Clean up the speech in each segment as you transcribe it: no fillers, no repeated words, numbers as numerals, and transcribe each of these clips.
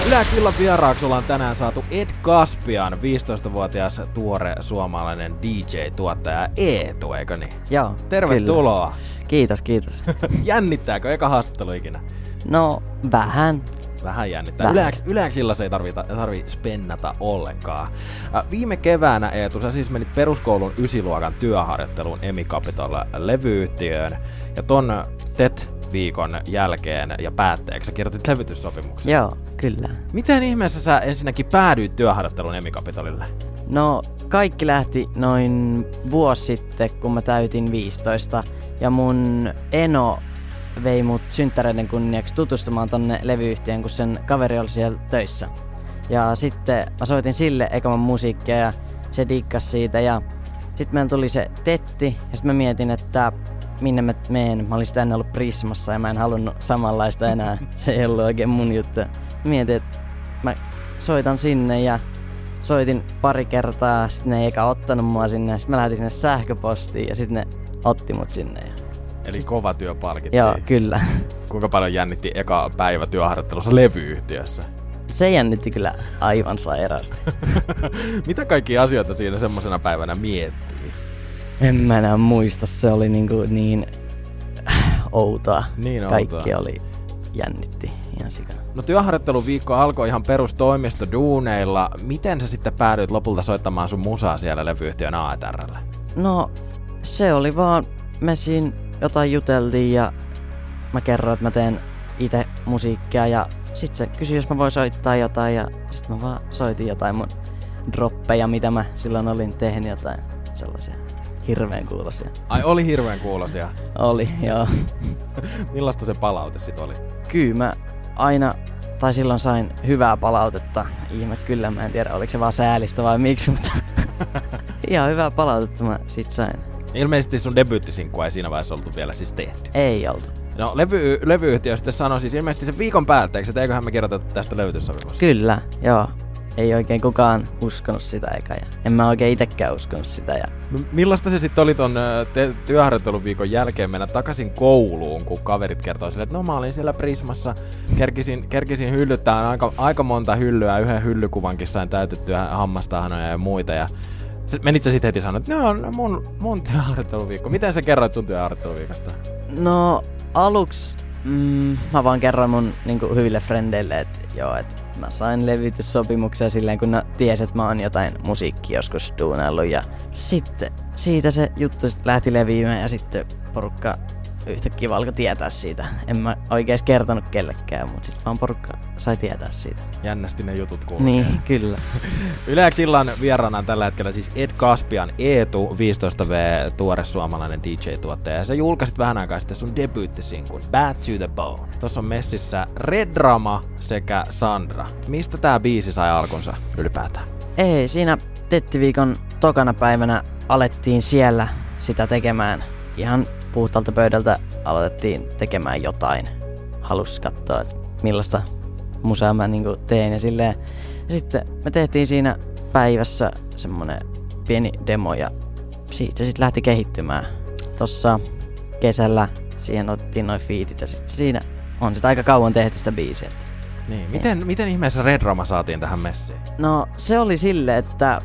Yleäks illan vieraaksi ollaan tänään saatu Ed Caspian, 15-vuotias tuore suomalainen DJ-tuottaja Eetu, eikö niin? Joo, tervetuloa. Kyllä. Kiitos. Jännittääkö eka haastattelu ikinä? No, vähän. Vähän jännittää. Yleäks illassa ei tarvi spennata ollenkaan. Viime keväänä, Eetu, sä siis menit peruskoulun 9-luokan työharjoitteluun Emi Capitol -levyyhtiöön. Ja ton TET-viikon jälkeen ja päätteeksi sä kirjoitit levytyssopimuksen. Joo, kyllä. Miten ihmeessä sä ensinnäkin päädyit työharjoitteluun Emi Capitolille? No, kaikki lähti noin vuosi sitten, kun mä täytin 15. Ja mun eno vei mut synttäreiden kunniaksi tutustumaan tonne levyyhtiöön, kun sen kaveri oli siellä töissä. Ja sitten mä soitin sille ekaman musiikkia ja se diikkas siitä. Ja sitten meillä tuli se tetti ja sitten mä mietin, että minne mä meen. Mä olin tänne ollut Prismassa ja mä en halunnut samanlaista enää. Se ei ollut oikein mun juttu. Mietin, että mä soitan sinne ja soitin pari kertaa. Sitten ne ei eka ottanut mua sinne. Sitten mä lähetin sinne sähköpostiin ja sitten ne otti mut sinne. Eli kova työ palkittiin. Joo, kyllä. Kuinka paljon jännitti eka päivä työharjoittelussa levyyhtiössä? Se jännitti kyllä aivan sairaasti. Mitä kaikkia asioita siinä semmosena päivänä miettii? En mä enää muista, se oli niin outoa. Niin kaikki oli jännitti ihan sikana. No työharjoitteluviikko alkoi ihan perustoimistoduuneilla. Miten sä sitten päädyit lopulta soittamaan sun musaa siellä levyyhtiön AETR:llä? No se oli vaan, me siinä jotain juteltiin ja mä kerroin, että mä teen itse musiikkia ja sit se kysyi, jos mä voin soittaa jotain ja sit mä vaan soitin jotain mun droppeja, mitä mä silloin olin tehnyt, jotain sellaisia hirveän kuulosia. Ai, oli hirveän kuulosia? Oli, joo. Millaista se palaute sit oli? Kyllä mä aina, tai silloin sain hyvää palautetta. Ihme kyllä, mä en tiedä oliko se vaan säälistä vai miksi, mutta ihan hyvää palautetta mä sit sain. Ilmeisesti sun debyyttisinkkua ei siinä vaiheessa oltu vielä siis tehty. Ei oltu. No levyyhtiö sitten sanoi siis ilmeisesti sen viikon päätteeksi, että eiköhän me kirjoiteta tästä levytyssopimusta. Kyllä, joo. Ei oikein kukaan uskonut sitä eka ja en mä oikein itekään uskonut sitä. Ja no, millaista se sitten oli ton työharjoitteluviikon jälkeen mennä takaisin kouluun, kun kaverit kertoi sille, että no mä olin siellä Prismassa, kerkisin hyllyttää aika monta hyllyä, yhden hyllykuvankin sain täytettyä hammastahanoja ja muita ja menit sä sit heti sanoa, että no mun työharjoitteluviikko. Miten sä kerroit sun työharjoitteluviikosta? No aluksi mä vaan kerroin mun hyville frendeille, että joo, että mä sain levytyssopimuksia silleen, kun ne tiesi, että mä oon jotain musiikkia joskus duunaillut. Ja sitten siitä se juttu lähti leviämään ja sitten porukka yhtäkkiä alkoi tietää siitä. En mä oikein kertonut kellekään, mutta sit vaan porukka sai tietää siitä. Jännästi ne jutut kulkee. Niin, kyllä. Yleäks illan vieraana tällä hetkellä siis Ed Caspian Eetu, 15V, tuore suomalainen DJ-tuottaja. Ja sä julkaisit vähän aikaa sitten sun debyyttisinkun Bad to the Bone. Tossa on messissä Red Rama sekä Sandra. Mistä tää biisi sai alkunsa ylipäätään? Ei, siinä tettiviikon tokana päivänä alettiin siellä sitä tekemään. Ihan puhtaalta pöydältä aloitettiin tekemään jotain. Halus katsoa, että millaista musaa mä teen ja silleen. Ja sitten me tehtiin siinä päivässä semmonen pieni demo ja siitä se sitten lähti kehittymään. Tossa kesällä siihen otettiin noin fiitit ja sitten siinä on sitä aika kauan tehty sitä biisiä. Niin, miten ihmeessä Red Rama saatiin tähän messiin? No se oli silleen, että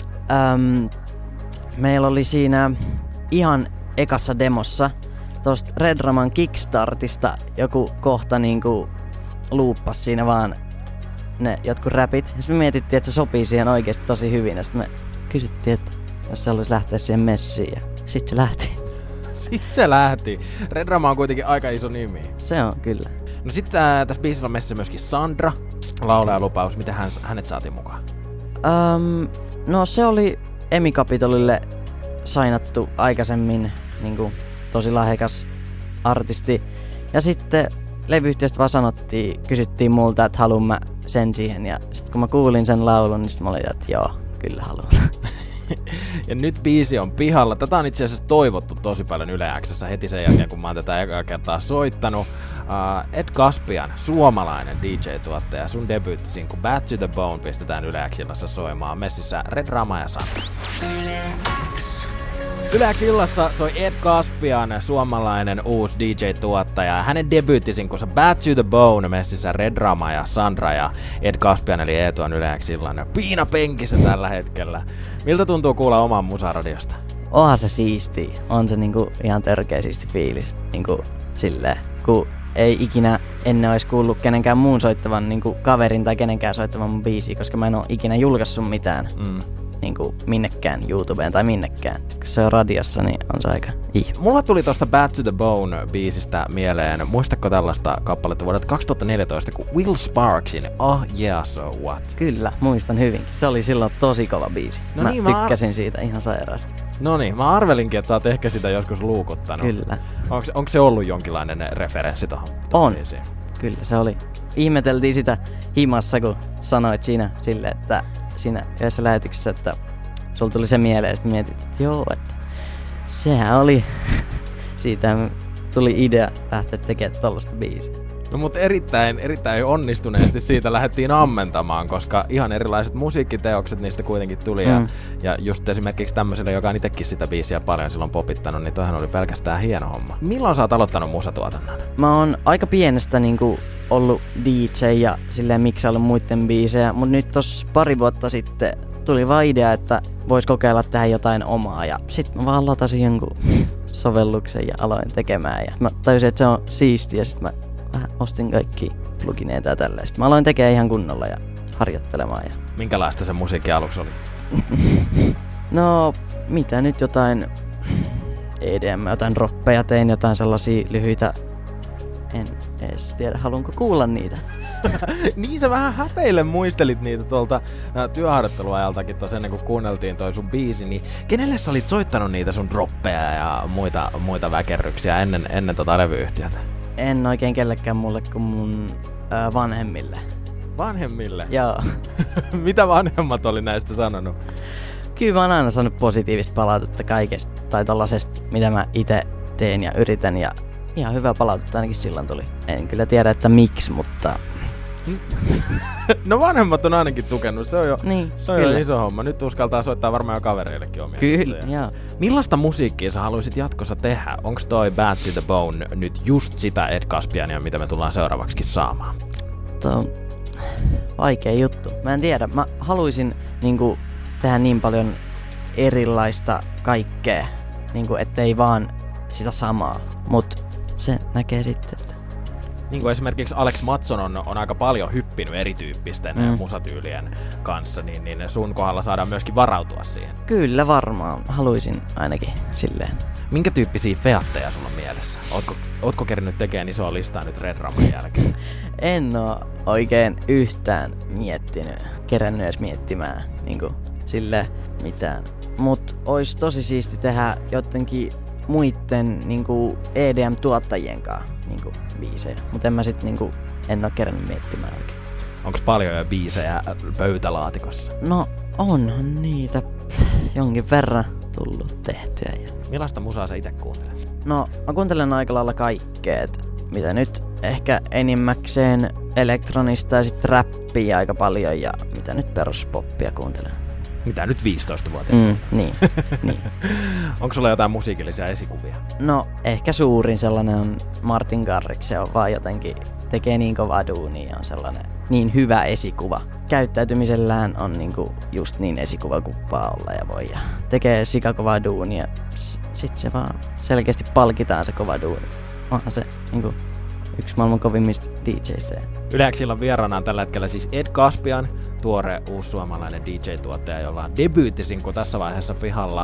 meillä oli siinä ihan ekassa demossa tosta Red Raman Kickstartista joku kohta luuppas siinä vaan ne jotkut räpit. Ja sitten me mietittiin, että se sopii siihen oikeesti tosi hyvin. Ja sitten me kysyttiin, että jos se haluaisi lähteä siihen messiin. Ja sit se lähti. Sitten se lähti. Red Rama on kuitenkin aika iso nimi. Se on, kyllä. No sitten tässä biisissä on messissä myöskin Sandra, laulajalupaus. Miten hänet saatiin mukaan? No se oli Emi Capitolille sainattu aikaisemmin tosi lahjakas artisti. Ja sitten levyyhtiöstä vaan kysyttiin multa, että haluan mä sen siihen. Ja sitten kun mä kuulin sen laulun, niin sit mä olin, että joo, kyllä haluan. Ja nyt biisi on pihalla. Tätä on itse asiassa toivottu tosi paljon Yle X:ssä heti sen jälkeen, kun mä oon tätä ekaa kertaa soittanut. Ed Caspian, suomalainen DJ-tuottaja, sun debyyttisinkku Bad to the Bone pistetään Yle X:ssä soimaan. Messissä Red Rama ja Sandra. Yle X. Yle X illassa soi Ed Caspian, suomalainen uusi DJ-tuottaja. Hänen debyyttisinkunsa Bad to the Bone messissä Red Rama ja Sandra ja Ed Caspian eli Eetu on Yle X illan piinapenkissä tällä hetkellä. Miltä tuntuu kuulla oman musaradiosta? Onhan se siistiä. On se niinku ihan törkeä siisti fiilis. Niinku silleen, kun ei ikinä ennen olisi kuullut kenenkään muun soittavan niinku kaverin tai kenenkään soittavan mun biisiä, koska mä en oo ikinä julkaissut mitään. Niinku minnekään YouTubeen tai minnekään. Kun se on radiossa, niin on se aika ihme. Mulla tuli tosta Bad to the Bone biisistä mieleen. Muistatko tällaista kappaletta vuodelta 2014, kun Will Sparksin Oh Yeah So What? Kyllä, muistan hyvinkin. Se oli silloin tosi kova biisi. No mä niin, tykkäsin siitä ihan sairaasti. Noniin, mä arvelinkin, että sä oot ehkä sitä joskus luukuttanut. Kyllä. Onko se ollut jonkinlainen referenssi tohon biisiin? Kyllä se oli. Ihmeteltiin sitä himassa, kun sanoit siinä silleen, että siinä yhdessä lähetyksessä, että sulla tuli se mieleen, että mietit, että joo, että sehän oli, siitä tuli idea lähteä tekemään tollaista biisiä. No mutta erittäin onnistuneesti siitä lähdettiin ammentamaan, koska ihan erilaiset musiikkiteokset niistä kuitenkin tuli. Ja just esimerkiksi tämmöiselle, joka on itsekin sitä biisiä paljon silloin popittanut, niin toihan oli pelkästään hieno homma. Milloin sä oot aloittanut musatuotannon? Mä oon aika pienestä niinku ollut DJ ja silleen miksaillut muiden biisejä, mutta nyt tossa pari vuotta sitten tuli vaan idea, että vois kokeilla tehdä jotain omaa ja sit mä vaan latasin jonkun sovelluksen ja aloin tekemään ja mä tajusin, että se on siistiä ja sit mä vähän ostin kaikki plugineita ja tälleen. Sitten mä aloin tekemään ihan kunnolla ja harjoittelemaan. Ja minkälaista se musiikki aluksi oli? No, mitä nyt jotain EDM, jotain droppeja tein, jotain sellaisia lyhyitä. En edes tiedä, haluanko kuulla niitä. Niin sä vähän häpeille muistelit niitä tuolta työharjoitteluajaltakin tuossa ennen kuin kuunneltiin toi sun biisi, niin kenelle sä olit soittanut niitä sun droppeja ja muita väkerryksiä ennen tota levyyhtiötä? En oikein kellekään mulle kuin mun vanhemmille. Vanhemmille? Joo. Mitä vanhemmat oli näistä sanonut? Kyllä mä oon aina saanut positiivista palautetta kaikesta tai tollasesta, mitä mä itse teen ja yritän ja ihan hyvä palautetta ainakin silloin tuli. En kyllä tiedä, että miksi, mutta no vanhemmat on ainakin tukenut, se on jo, niin, se on jo iso homma. Nyt uskaltaa soittaa varmaan jo kavereillekin omia. Kyllä, joo. Millaista musiikkia sä haluaisit jatkossa tehdä? Onks toi Bad to the Bone nyt just sitä Ed Caspiania, mitä me tullaan seuraavaksikin saamaan? Tuo on vaikea juttu. Mä en tiedä. Mä haluaisin niinku tehdä niin paljon erilaista kaikkea, niinku ettei vaan sitä samaa. Mut se näkee sitten, että niin kuin esimerkiksi Alex Matson on aika paljon hyppinyt erityyppisten musatyylien kanssa, niin sun kohdalla saadaan myöskin varautua siihen. Kyllä varmaan. Haluaisin ainakin silleen. Minkä tyyppisiä featteja sulla on mielessä? Ootko kerinyt tekemään isoa listaa nyt Red Raman jälkeen? En oo oikein yhtään kerännyt edes miettimään niinku silleen mitään. Mut ois tosi siisti tehdä jotenkin muitten niinku EDM-tuottajien kanssa niinku biisejä. Mut en mä sit niinku en oo kerännyt miettimään oikein. Onks paljon jo biisejä pöytälaatikossa? No onhan niitä jonkin verran tullut tehtyä. Millaista musaa sä ite kuuntelet? No mä kuuntelen aika lailla kaikkea, mitä nyt ehkä enimmäkseen elektronista ja sit räppiä aika paljon ja mitä nyt peruspoppia kuuntelen. Mitä nyt 15-vuotiaana? Niin. Onko sulla jotain musiikillisia esikuvia? No ehkä suurin sellainen on Martin Garrix, se on vaan jotenkin tekee niin kovaa duunia ja on sellainen niin hyvä esikuva. Käyttäytymisellään on niinku just niin esikuva kuppaa olla ja voi ja tekee sikakovaa duunia. Sit se vaan selkeästi palkitaan se kova duuni. Onhan se niinku yksi maailman kovimmista DJistä. Yle X:llä on vieraanaan tällä hetkellä siis Ed Caspian, tuore uusi suomalainen DJ-tuottaja, jolla on debyyttisinku tässä vaiheessa pihalla.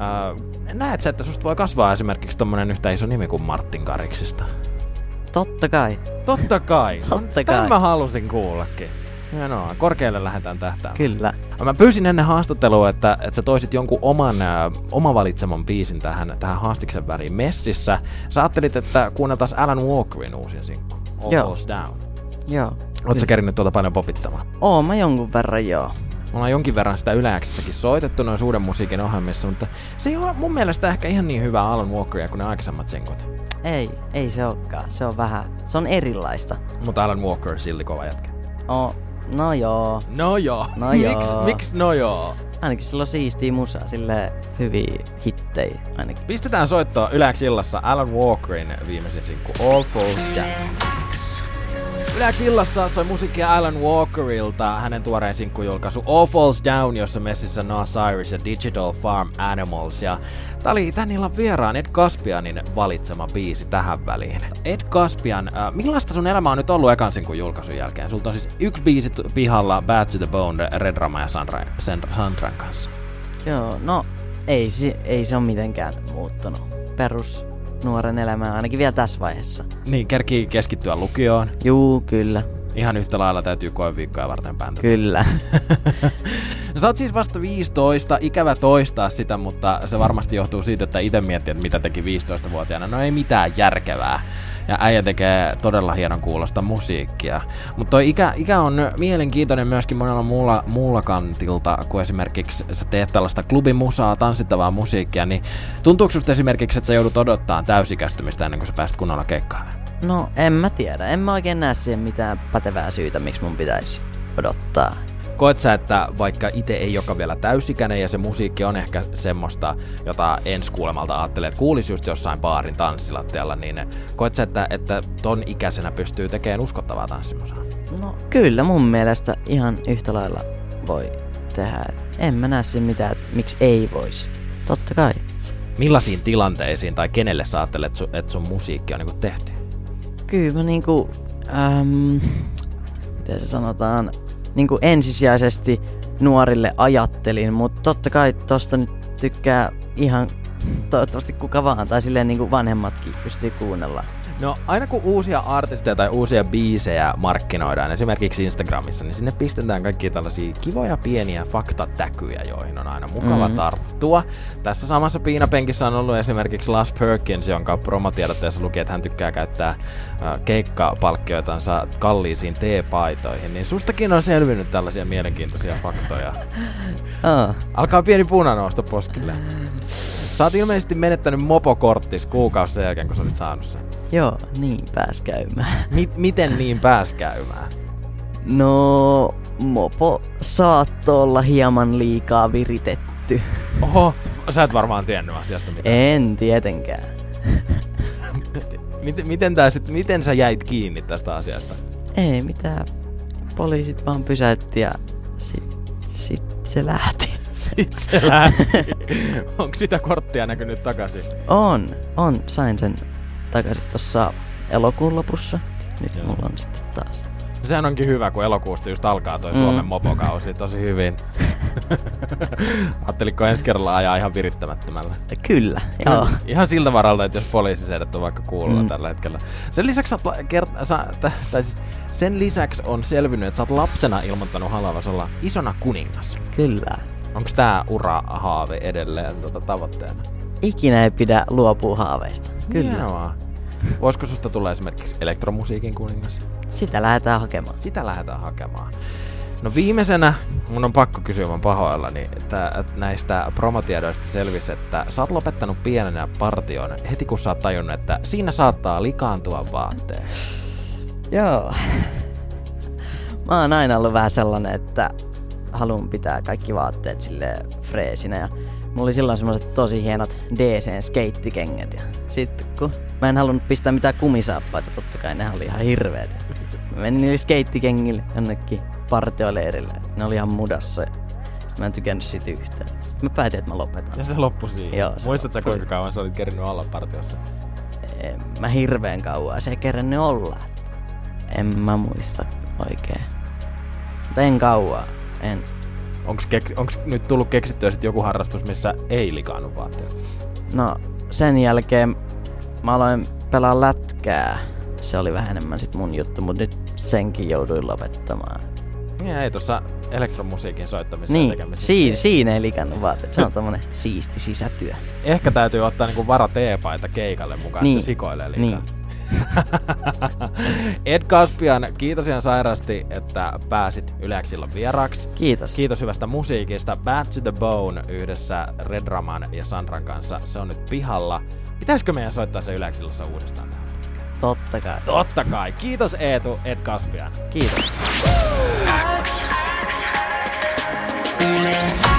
Näet sä, että susta voi kasvaa esimerkiksi tommonen yhtä iso nimi kuin Martin Garrixista? Totta kai. Totta kai. Totta kai. Tämän mä halusin kuullakin. Hienoa, korkealle lähdetään tähtäämään. Kyllä. Mä pyysin ennen haastattelua, että sä toisit jonkun oma valitseman biisin tähän haastiksen väliin messissä. Sä ajattelit, että kuunneltais Alan Walkerin uusin sinkku. All Falls Down. Joo. Oot sä kerinyt tuota paljon popittamaan? Oon mä jonkun verran, joo. Me ollaan jonkin verran sitä Yle X:ssäkin soitettu noin uuden musiikin ohjelmissa, mutta se ei ole mun mielestä ehkä ihan niin hyvää Alan Walkeria kuin ne aikaisemmat sinkut. Ei se olekaan. Se on vähän, se on erilaista. Mutta Alan Walker silti kova jätkä. No joo. No joo. No joo. Miks no joo? Ainakin sillä on siistiä musaa, silleen hyviä hittejä ainakin. Pistetään soittoa Yleäks-illassa Alan Walkerin viimeisin sinkku All Falls Down. Yleäks-illassa soi musiikkia Alan Walkerilta, hänen tuoreen sinkkujulkaisu All Falls Down, jossa messissä Nas Cyrus ja Digital Farm Animals. Ja tää oli tän illan vieraan Ed Caspianin valitsema biisi tähän väliin. Ed Caspian, millaista sun elämä on nyt ollut ekan sinkun julkaisun jälkeen? Sulta on siis yksi biisi pihalla, Bad to the Bone, Red Rama ja Sandran kanssa. Joo, no ei se ole mitenkään muuttunut. Perus nuoren elämää ainakin vielä tässä vaiheessa. Niin, kerkii keskittyä lukioon. Juu, kyllä. Ihan yhtä lailla täytyy koeviikkoja varten bändätä. Kyllä. No sä oot siis vasta 15, ikävä toistaa sitä, mutta se varmasti johtuu siitä, että itse miettii, että mitä teki 15-vuotiaana. No ei mitään järkevää. Ja äijä tekee todella hienon kuulosta musiikkia. Mutta toi ikä on mielenkiintoinen myöskin monella muulla kantilta, kun esimerkiksi sä teet tällaista klubimusaa, tanssittavaa musiikkia, niin tuntuuko susta esimerkiksi, että sä joudut odottaa täysikäistymistä ennen kuin sä pääset kunnolla keikkailemaan? No en mä tiedä. En mä oikein näe siihen mitään pätevää syytä, miksi mun pitäisi odottaa. Koet sä, että vaikka itse ei joka vielä täysikäinen ja se musiikki on ehkä semmoista, jota ensi kuulemalta ajattelee, että kuulisi just jossain baarin tanssilattialla, niin koet sä, että ton ikäisenä pystyy tekemään uskottavaa tanssimusaa? No kyllä mun mielestä ihan yhtä lailla voi tehdä. En mä näe siinä mitään, että miksi ei voisi. Totta kai. Millaisiin tilanteisiin tai kenelle sä ajattelet, että sun musiikki on niinku tehty? Kyllä mä niinku, miten se sanotaan, niinku ensisijaisesti nuorille ajattelin, mutta totta kai tosta nyt tykkää ihan toivottavasti kuka vaan, tai silleen niinku vanhemmatkin pystyy kuunnella. No aina kun uusia artisteja tai uusia biisejä markkinoidaan, esimerkiksi Instagramissa, niin sinne pistetään kaikkia tällaisia kivoja pieniä faktatäkyjä, joihin on aina mukava tarttua. Tässä samassa piinapenkissä on ollut esimerkiksi Lars Perkins, jonka promotiedotteessa luki, että hän tykkää käyttää keikkapalkkioitansa kalliisiin teepaitoihin. Niin sustakin on selvinnyt tällaisia mielenkiintoisia faktoja. Alkaa pieni puna nousta poskille. Sä oot ilmeisesti menettänyt mopokorttis kuukausi sen jälkeen, kun sä olit saanut sen. Joo, niin pääs käymään. Miten niin pääs käymään? No, mopo saattoi olla hieman liikaa viritetty. Oho, sä et varmaan tiennyt asiasta mitään. En tietenkään. Miten sä jäit kiinni tästä asiasta? Ei mitään. Poliisit vaan pysäytti ja sit se lähti. Sitten se lähti. Onko sitä korttia näkynyt takaisin? On. Sain sen takaisin tossa elokuun lopussa. Nyt mulla on sitten taas. No sehän onkin hyvä, kun elokuusta just alkaa toi Suomen mopokausi tosi hyvin. Ajatteliko ensi kerralla ajaa ihan virittämättömällä? Kyllä, joo. Ihan siltä varalta, että jos poliisiseidet on vaikka kuulolla tällä hetkellä. Sen lisäksi sen lisäksi on selvinnyt, että sä oot lapsena ilmoittanut haluavasi olla isona kuningas. Kyllä. Onko tää ura-haave edelleen tavoitteena? Ikinä ei pidä luopua haaveista. Kyllä. Hienoa. Voisiko susta tulla esimerkiksi elektromusiikin kuningas? Sitä lähdetään hakemaan. No viimeisenä, mun on pakko kysyä, mä pahoillani, että näistä promotiedoista selvisi, että sä oot lopettanut pienenä partion heti kun sä oot tajunnut, että siinä saattaa likaantua vaatteet. Joo. Mä oon aina ollut vähän sellainen, että haluan pitää kaikki vaatteet silleen freesinä ja mulla oli silloin semmoset tosi hienot DC-skeittikengät ja sitten kun mä en halunnut pistää mitään kumisaappaita, totta kai ne oli ihan hirveet. Mä menin niille skeittikengille jonnekin partioleirille, ne oli ihan mudassa ja sit mä en tykännyt siitä yhtään. Sitten mä päätin, että mä lopetan. Ja se loppui siihen? Joo. Muistatko kuinka kauan sä olit kerinnyt olla partiossa? En mä hirveän kauan, se ei kerennyt olla. En mä muista oikein. Mutta en kauaa, en. Onks nyt tullut keksittyä sit joku harrastus, missä ei likaannut vaatteet? No, sen jälkeen mä aloin pelaa lätkää. Se oli vähän enemmän sit mun juttu, mut nyt senkin jouduin lopettamaan. Ja ei tossa elektromusiikin soittamisessa niin, tekemisessä. siinä ei likannut vaatteet. Se on tommonen siisti sisätyö. Ehkä täytyy ottaa niinku vara-teepaita keikalle mukaan, niin. Sitten sikoilee liikaa. Niin. Ed Caspian, kiitos ihan sairaasti, että pääsit Yleäks-illan vieraaksi. Kiitos. Kiitos hyvästä musiikista. Bad to the Bone yhdessä Red Raman ja Sandran kanssa. Se on nyt pihalla. Pitäisikö meidän soittaa se Yleäks-illassa uudestaan tähän? Totta kai. Totta kai. Kiitos Eetu, Ed Caspian. Kiitos. Yle